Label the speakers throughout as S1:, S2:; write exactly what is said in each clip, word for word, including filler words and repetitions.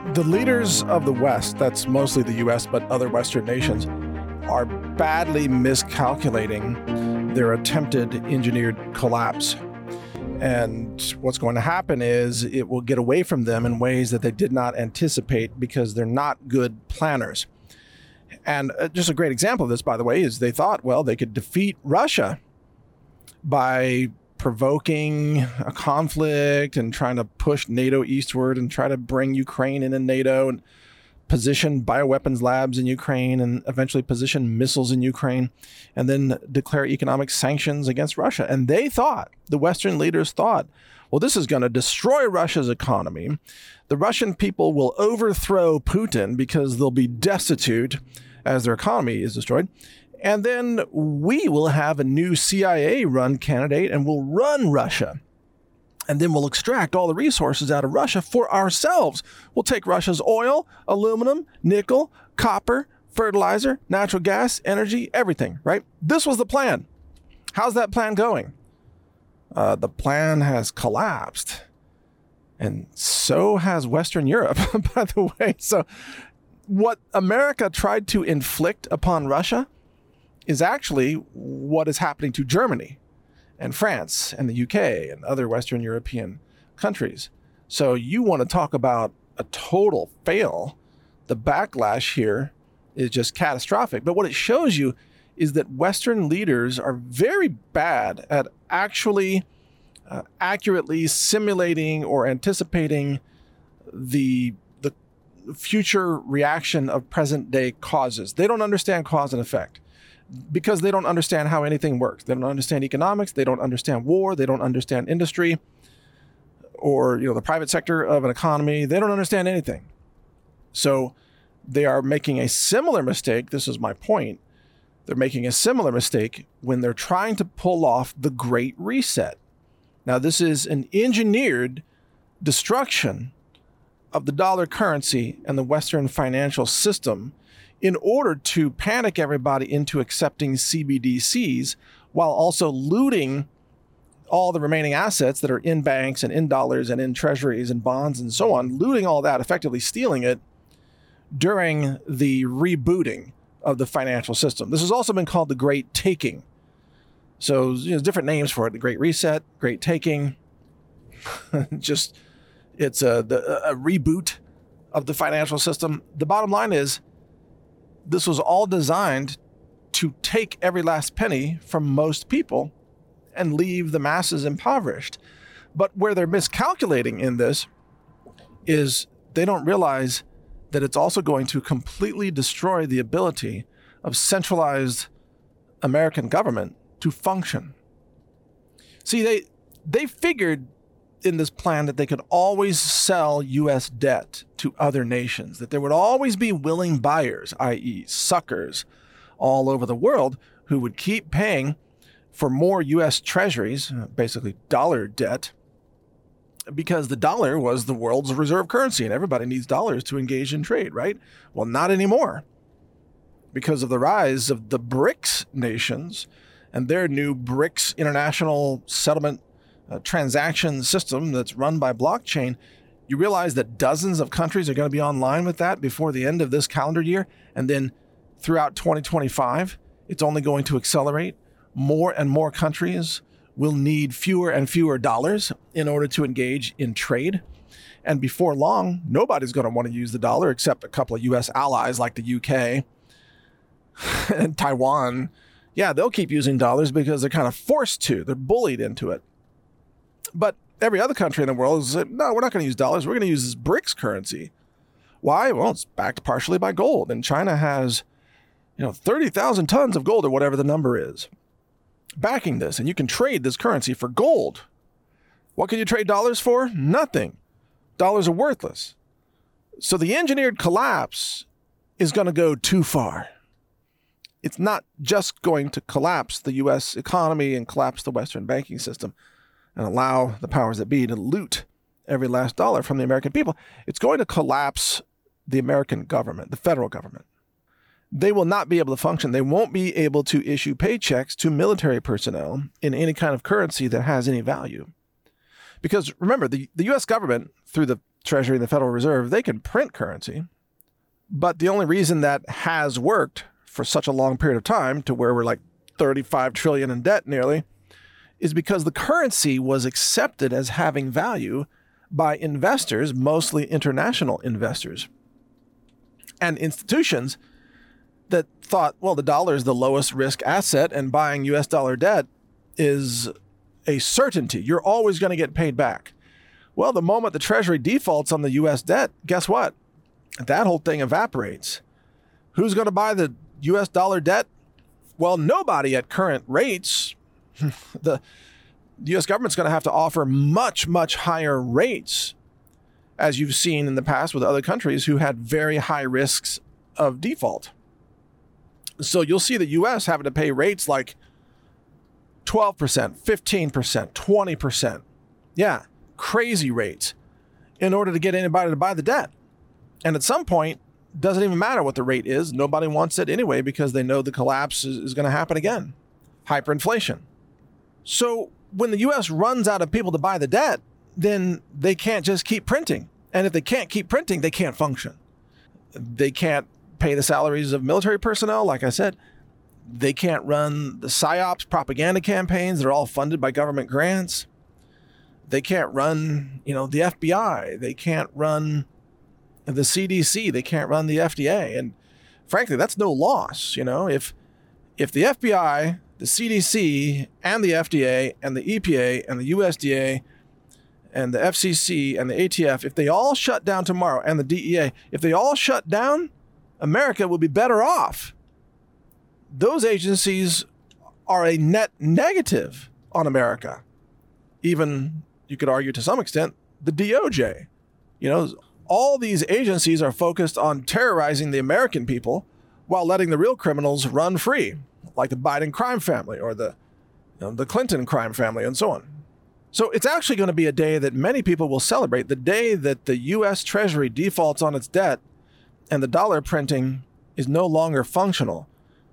S1: The leaders of the West, that's mostly the U S, but other Western nations, are badly miscalculating their attempted engineered collapse. And what's going to happen is it will get away from them in ways that they did not anticipate because they're not good planners. And just a great example of this, by the way, is they thought, well, they could defeat Russia by provoking a conflict and trying to push NATO eastward and try to bring Ukraine into NATO and position bioweapons labs in Ukraine and eventually position missiles in Ukraine and then declare economic sanctions against Russia. And they thought, the Western leaders thought, well, this is going to destroy Russia's economy. The Russian people will overthrow Putin because they'll be destitute as their economy is destroyed. And then we will have a new C I A-run candidate and we'll run Russia. And then we'll extract all the resources out of Russia for ourselves. We'll take Russia's oil, aluminum, nickel, copper, fertilizer, natural gas, energy, everything, right? This was the plan. How's that plan going? Uh, the plan has collapsed. And so has Western Europe, by the way. So what America tried to inflict upon Russia is actually what is happening to Germany and France and the U K and other Western European countries. So you want to talk about a total fail. The backlash here is just catastrophic. But what it shows you is that Western leaders are very bad at actually uh, accurately simulating or anticipating the the future reaction of present day causes. They don't understand cause and effect, because they don't understand how anything works. They don't understand economics. They don't understand war. They don't understand industry or, you know, the private sector of an economy. They don't understand anything. So they are making a similar mistake. This is my point. They're making a similar mistake when they're trying to pull off the Great Reset. Now, this is an engineered destruction of the dollar currency and the Western financial system in order to panic everybody into accepting C B D Cs while also looting all the remaining assets that are in banks and in dollars and in treasuries and bonds and so on, looting all that, effectively stealing it during the rebooting of the financial system. This has also been called the Great Taking. So, you know, different names for it: the Great Reset, Great Taking. Just, it's a, the, a reboot of the financial system. The bottom line is, this was all designed to take every last penny from most people and leave the masses impoverished. But where they're miscalculating in this is they don't realize that it's also going to completely destroy the ability of centralized American government to function. See, they they figured in this plan that they could always sell U S debt to other nations, that there would always be willing buyers, that is suckers, all over the world who would keep paying for more U S treasuries, basically dollar debt, because the dollar was the world's reserve currency and everybody needs dollars to engage in trade, right? Well, not anymore. Because of the rise of the BRICS nations and their new BRICS international settlement A transaction system that's run by blockchain, you realize that dozens of countries are going to be online with that before the end of this calendar year. And then throughout twenty twenty-five, it's only going to accelerate. More and more countries will need fewer and fewer dollars in order to engage in trade. And before long, nobody's going to want to use the dollar except a couple of U S allies like the U K and Taiwan. Yeah, they'll keep using dollars because they're kind of forced to. They're bullied into it. But every other country in the world is, no, we're not going to use dollars. We're going to use this BRICS currency. Why? Well, it's backed partially by gold. And China has, you know, thirty thousand tons of gold or whatever the number is backing this. And you can trade this currency for gold. What can you trade dollars for? Nothing. Dollars are worthless. So the engineered collapse is going to go too far. It's not just going to collapse the U S economy and collapse the Western banking system and allow the powers that be to loot every last dollar from the American people. It's going to collapse the American government, the federal government. They will not be able to function. They won't be able to issue paychecks to military personnel in any kind of currency that has any value, Because remember, the, the U S government, through the Treasury and the Federal Reserve, they can print currency. But the only reason that has worked for such a long period of time, to where we're like thirty-five trillion dollars in debt nearly, is because the currency was accepted as having value by investors, mostly international investors, and institutions that thought, well, the dollar is the lowest risk asset and buying U S dollar debt is a certainty. You're always going to get paid back. Well, the moment the Treasury defaults on the U S debt, guess what? That whole thing evaporates. Who's going to buy the U S dollar debt? Well, nobody at current rates. the The U S government's going to have to offer much, much higher rates, as you've seen in the past with other countries who had very high risks of default. So you'll see the U S having to pay rates like twelve percent, fifteen percent, twenty percent. Yeah, crazy rates in order to get anybody to buy the debt. And at some point, doesn't even matter what the rate is. Nobody wants it anyway because they know the collapse is, is going to happen again. Hyperinflation. So when the U S runs out of people to buy the debt, then they can't just keep printing. And if they can't keep printing, they can't function. They can't pay the salaries of military personnel, like I said. They can't run the PSYOPs propaganda campaigns that are all funded by government grants. They can't run, you know, the F B I. They can't run the C D C. They can't run the F D A. And frankly, that's no loss. You know, if if the F B I, the C D C, and the F D A, and the E P A, and the U S D A, and the F C C, and the A T F, if they all shut down tomorrow, and the D E A, if they all shut down, America will be better off. Those agencies are a net negative on America. Even, you could argue to some extent, the D O J. You know, all these agencies are focused on terrorizing the American people while letting the real criminals run free, like the Biden crime family or the, you know, the Clinton crime family and so on. So it's actually going to be a day that many people will celebrate, the day that the U S Treasury defaults on its debt and the dollar printing is no longer functional.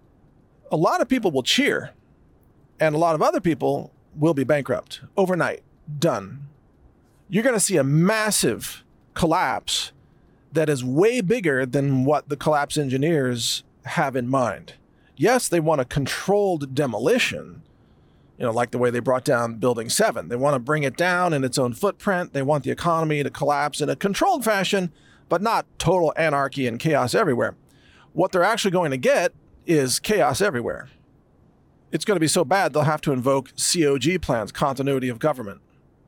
S1: A lot of people will cheer, and a lot of other people will be bankrupt overnight. Done. You're going to see a massive collapse that is way bigger than what the collapse engineers have in mind. Yes, they want a controlled demolition, you know, like the way they brought down Building seven. They want to bring it down in its own footprint. They want the economy to collapse in a controlled fashion, but not total anarchy and chaos everywhere. What they're actually going to get is chaos everywhere. It's going to be so bad they'll have to invoke C O G plans, continuity of government.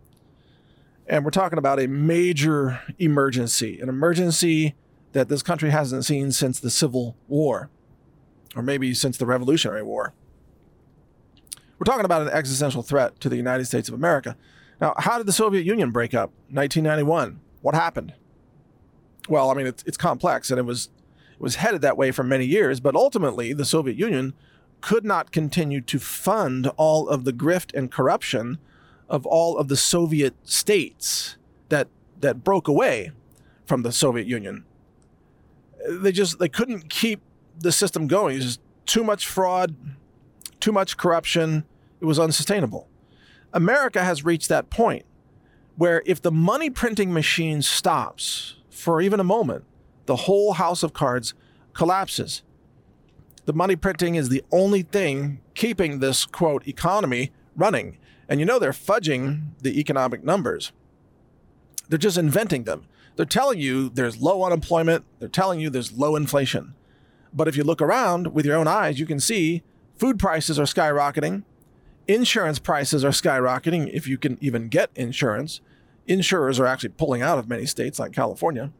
S1: And we're talking about a major emergency, an emergency that this country hasn't seen since the Civil War, or maybe since the Revolutionary War. We're talking about an existential threat to the United States of America. Now, how did the Soviet Union break up? nineteen ninety-one. What happened? Well, I mean, it's, it's complex, and it was it was headed that way for many years, but ultimately the Soviet Union could not continue to fund all of the grift and corruption of all of the Soviet states that that broke away from the Soviet Union. They just they couldn't keep the system going. It was just too much fraud, too much corruption. It was unsustainable. America has reached that point where if the money printing machine stops for even a moment, the whole house of cards collapses. The money printing is the only thing keeping this, quote, economy running. And you know they're fudging the economic numbers. They're just inventing them. They're telling you there's low unemployment. They're telling you there's low inflation. But if you look around with your own eyes, you can see food prices are skyrocketing. Insurance prices are skyrocketing, if you can even get insurance. Insurers are actually pulling out of many states like California.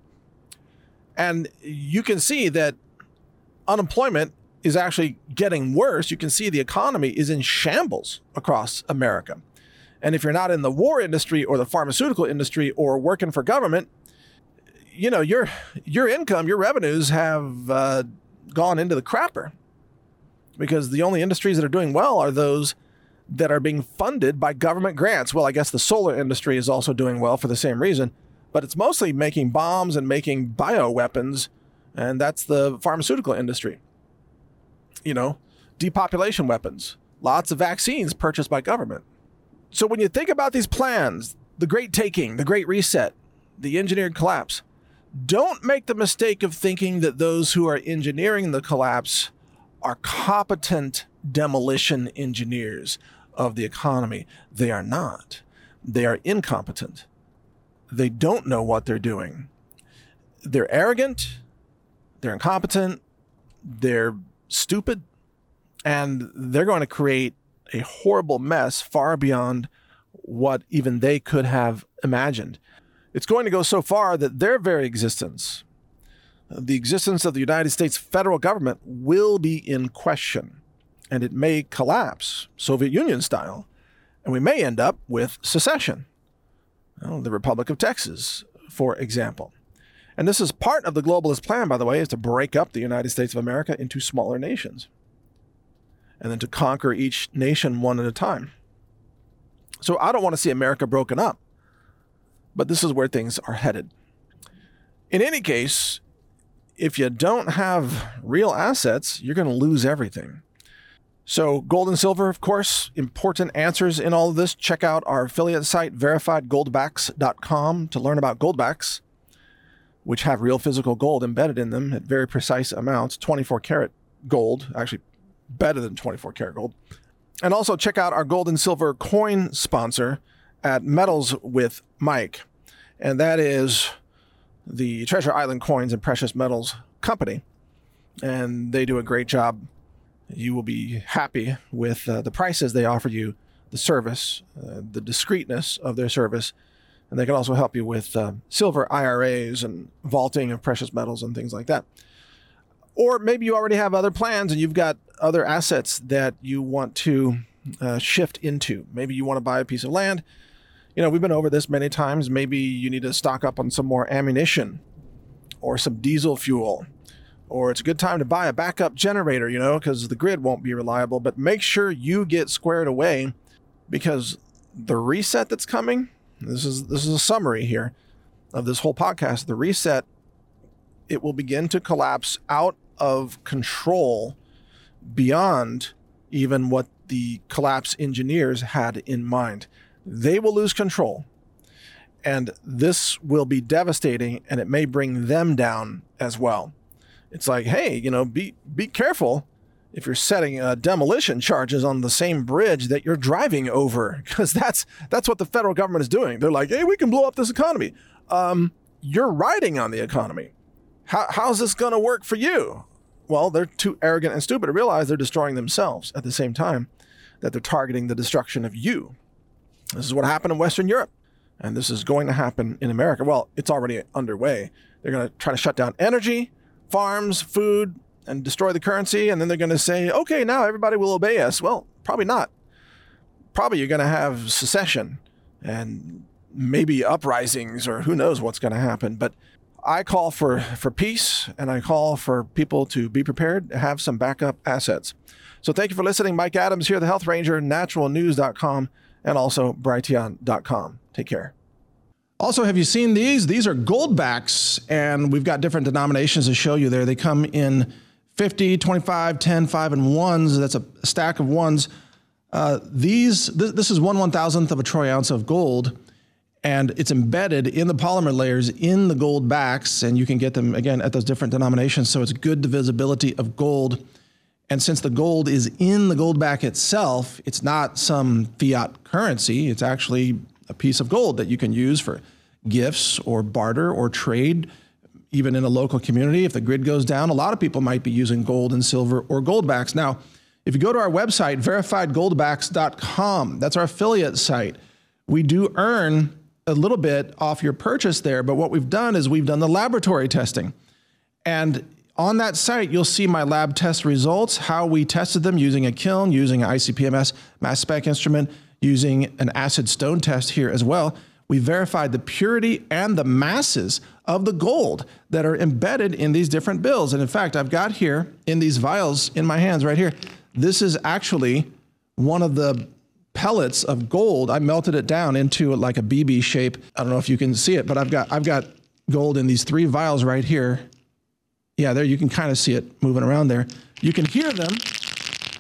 S1: And you can see that unemployment is actually getting worse. You can see the economy is in shambles across America. And if you're not in the war industry or the pharmaceutical industry or working for government, you know, your your income, your revenues have uh, gone into the crapper, because the only industries that are doing well are those that are being funded by government grants. Well, I guess the solar industry is also doing well for the same reason, but it's mostly making bombs and making bioweapons, and that's the pharmaceutical industry. You know, depopulation weapons, lots of vaccines purchased by government. So when you think about these plans the great taking, the great reset, the engineered collapse. Don't make the mistake of thinking that those who are engineering the collapse are competent demolition engineers of the economy. They are not. They are incompetent. They don't know what they're doing. They're arrogant, they're incompetent, they're stupid, and they're going to create a horrible mess far beyond what even they could have imagined. It's going to go so far that their very existence, the existence of the United States federal government, will be in question, and it may collapse, Soviet Union style, and we may end up with secession. Well, the Republic of Texas, for example. And this is part of the globalist plan, by the way, is to break up the United States of America into smaller nations and then to conquer each nation one at a time. So I don't want to see America broken up, but this is where things are headed. In any case, if you don't have real assets, you're going to lose everything. So gold and silver, of course, important answers in all of this. Check out our affiliate site, verified goldbacks dot com, to learn about goldbacks, which have real physical gold embedded in them at very precise amounts, twenty-four karat gold, actually better than twenty-four karat gold. And also check out our gold and silver coin sponsor at Metals with Mike. And that is the Treasure Island Coins and Precious Metals Company. And they do a great job. You will be happy with uh, the prices they offer you, the service, uh, the discreetness of their service. And they can also help you with uh, silver I R As and vaulting of precious metals and things like that. Or maybe you already have other plans and you've got other assets that you want to uh, shift into. Maybe you want to buy a piece of land. You know, we've been over this many times. Maybe you need to stock up on some more ammunition or some diesel fuel. Or it's a good time to buy a backup generator, you know, because the grid won't be reliable. But make sure you get squared away, because the reset that's coming, this is this is a summary here of this whole podcast. The reset, it will begin to collapse out of control beyond even what the collapse engineers had in mind. They will lose control. And this will be devastating, and it may bring them down as well. It's like, hey, you know, be be careful if you're setting uh, demolition charges on the same bridge that you're driving over, because that's that's what the federal government is doing. They're like, hey, we can blow up this economy. Um, you're riding on the economy. How how's this going to work for you? Well, they're too arrogant and stupid to realize they're destroying themselves at the same time that they're targeting the destruction of you. This is what happened in Western Europe, and this is going to happen in America. Well, it's already underway. They're going to try to shut down energy, farms, food, and destroy the currency, and then they're going to say, okay, now everybody will obey us. Well, probably not. Probably you're going to have secession and maybe uprisings, or who knows what's going to happen. But I call for, for peace, and I call for people to be prepared to have some backup assets. So thank you for listening. Mike Adams here, the Health Ranger, natural news dot com, and also Brighteon dot com. Take care. Also, have you seen these? These are goldbacks, and we've got different denominations to show you there. They come in fifty, twenty-five, ten, five, and ones. That's a stack of ones. Uh, these, th- this is one one thousandth of a troy ounce of gold, and it's embedded in the polymer layers in the gold backs, and you can get them, again, at those different denominations, so it's good divisibility of gold. And since the gold is in the gold back itself, it's not some fiat currency. It's actually a piece of gold that you can use for gifts or barter or trade, even in a local community. If the grid goes down, a lot of people might be using gold and silver or goldbacks. Now, if you go to our website, verified goldbacks dot com, that's our affiliate site. We do earn a little bit off your purchase there, but what we've done is we've done the laboratory testing. And on that site, you'll see my lab test results, how we tested them using a kiln, using an I C P M S mass spec instrument, using an acid stone test here as well. We verified the purity and the masses of the gold that are embedded in these different bills. And in fact, I've got here in these vials in my hands right here, this is actually one of the pellets of gold. I melted it down into like a B B shape. I don't know if you can see it, but I've got I've got gold in these three vials right here. Yeah, there you can kind of see it moving around there. You can hear them.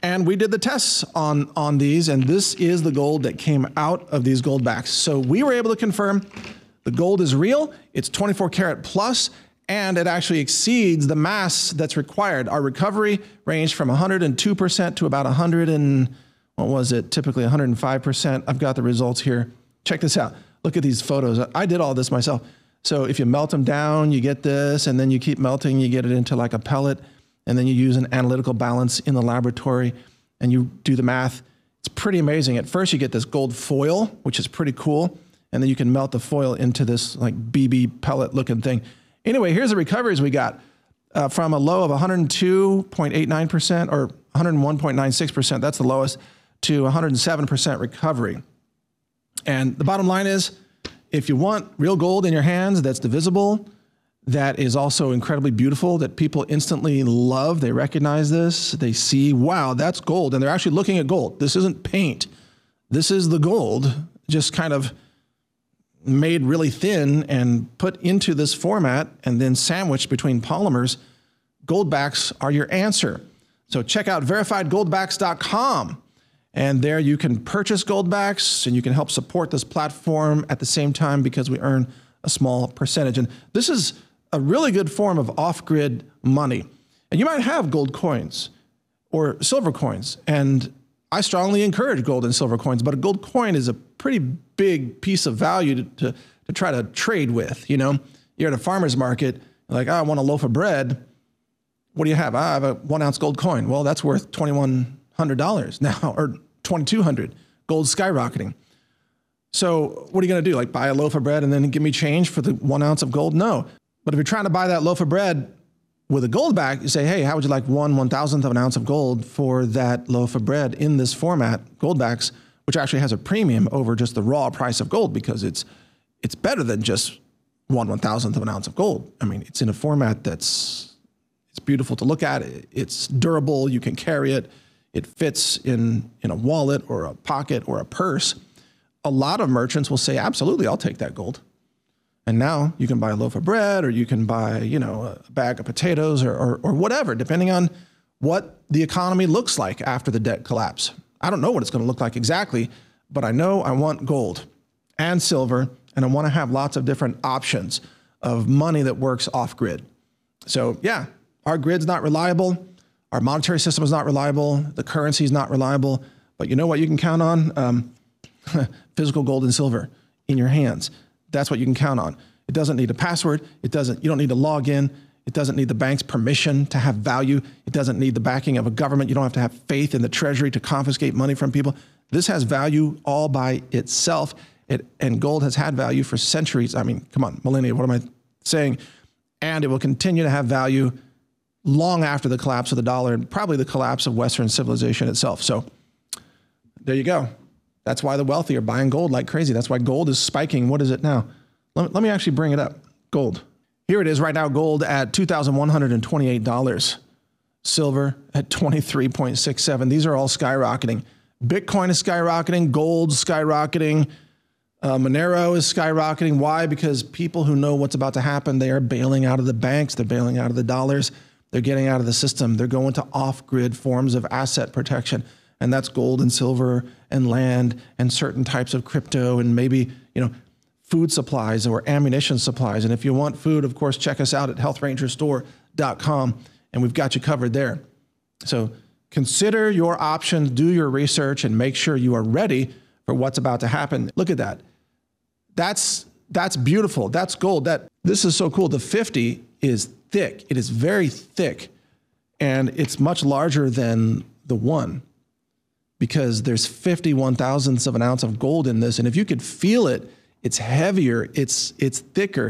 S1: And we did the tests on, on these, and this is the gold that came out of these gold backs. So we were able to confirm the gold is real, it's twenty-four karat plus, and it actually exceeds the mass that's required. Our recovery ranged from one hundred two percent to about one hundred and, what was it, typically one hundred five percent. I've got the results here. Check this out. Look at these photos. I did all this myself. So if you melt them down, you get this, and then you keep melting, you get it into like a pellet, and then you use an analytical balance in the laboratory, and you do the math. It's pretty amazing. At first, you get this gold foil, which is pretty cool, and then you can melt the foil into this like B B pellet-looking thing. Anyway, here's the recoveries we got. Uh, from a low of one hundred two point eight nine percent or one hundred one point nine six percent, that's the lowest, to one hundred seven percent recovery. And the bottom line is, if you want real gold in your hands that's divisible, that is also incredibly beautiful, that people instantly love, they recognize this, they see, wow, that's gold, and they're actually looking at gold. This isn't paint. This is the gold, just kind of made really thin and put into this format and then sandwiched between polymers. Gold backs are your answer. So check out verified gold backs dot com. And there you can purchase gold backs and you can help support this platform at the same time because we earn a small percentage. And this is a really good form of off-grid money. And you might have gold coins or silver coins. And I strongly encourage gold and silver coins, but a gold coin is a pretty big piece of value to, to, to try to trade with. You know, you're at a farmer's market, like, oh, I want a loaf of bread. What do you have? I have a one ounce gold coin. Well, that's worth twenty-one hundred dollars now, or twenty-two hundred dollars. Gold's skyrocketing. So what are you going to do? Like buy a loaf of bread and then give me change for the one ounce of gold? No. But if you're trying to buy that loaf of bread with a gold back, you say, hey, how would you like one one thousandth of an ounce of gold for that loaf of bread in this format, gold backs, which actually has a premium over just the raw price of gold because it's it's better than just one one thousandth of an ounce of gold. I mean, it's in a format that's it's beautiful to look at. It's durable. You can carry it. It fits in, in a wallet or a pocket or a purse. A lot of merchants will say, absolutely, I'll take that gold. And now you can buy a loaf of bread or you can buy, you know, a bag of potatoes or, or, or whatever, depending on what the economy looks like after the debt collapse. I don't know what it's going to look like exactly, but I know I want gold and silver, and I want to have lots of different options of money that works off-grid. So yeah, our grid's not reliable. Our monetary system is not reliable. The currency is not reliable. But you know what you can count on? Um, physical gold and silver in your hands. That's what you can count on. It doesn't need a password. It doesn't, you don't need to log in. It doesn't need the bank's permission to have value. It doesn't need the backing of a government. You don't have to have faith in the treasury to confiscate money from people. This has value all by itself. It, and gold has had value for centuries. I mean, come on, millennia, what am I saying? And it will continue to have value long after the collapse of the dollar and probably the collapse of Western civilization itself. So there you go. That's why the wealthy are buying gold like crazy. That's why gold is spiking. What is it now? Let, let me actually bring it up. Gold. Here it is right now, gold at two thousand one hundred twenty-eight dollars. Silver at twenty-three point six seven. These are all skyrocketing. Bitcoin is skyrocketing. Gold's skyrocketing. Uh, Monero is skyrocketing. Why? Because people who know what's about to happen, they are bailing out of the banks. They're bailing out of the dollars. They're getting out of the system. They're going to off-grid forms of asset protection. And that's gold and silver and land and certain types of crypto and maybe, you know, food supplies or ammunition supplies. And if you want food, of course, check us out at health ranger store dot com and we've got you covered there. So consider your options, do your research, and make sure you are ready for what's about to happen. Look at that. That's that's beautiful. That's gold. That this is so cool. The fifty is thick. It is very thick, and it's much larger than the one because there's fifty-one thousandths of an ounce of gold in this. And if you could feel it, it's heavier. It's it's thicker.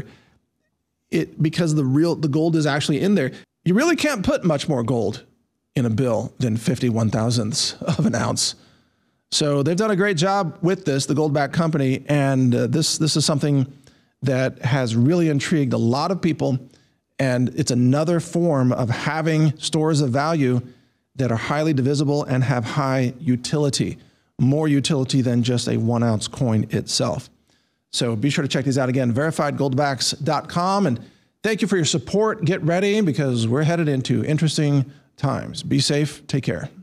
S1: It because the real the gold is actually in there. You really can't put much more gold in a bill than fifty-one thousandths of an ounce. So they've done a great job with this, the Goldback Company, and uh, this this is something that has really intrigued a lot of people, and it's another form of having stores of value that are highly divisible and have high utility, more utility than just a one ounce coin itself. So be sure to check these out again, verified gold backs dot com, and thank you for your support. Get ready because we're headed into interesting times. Be safe. Take care.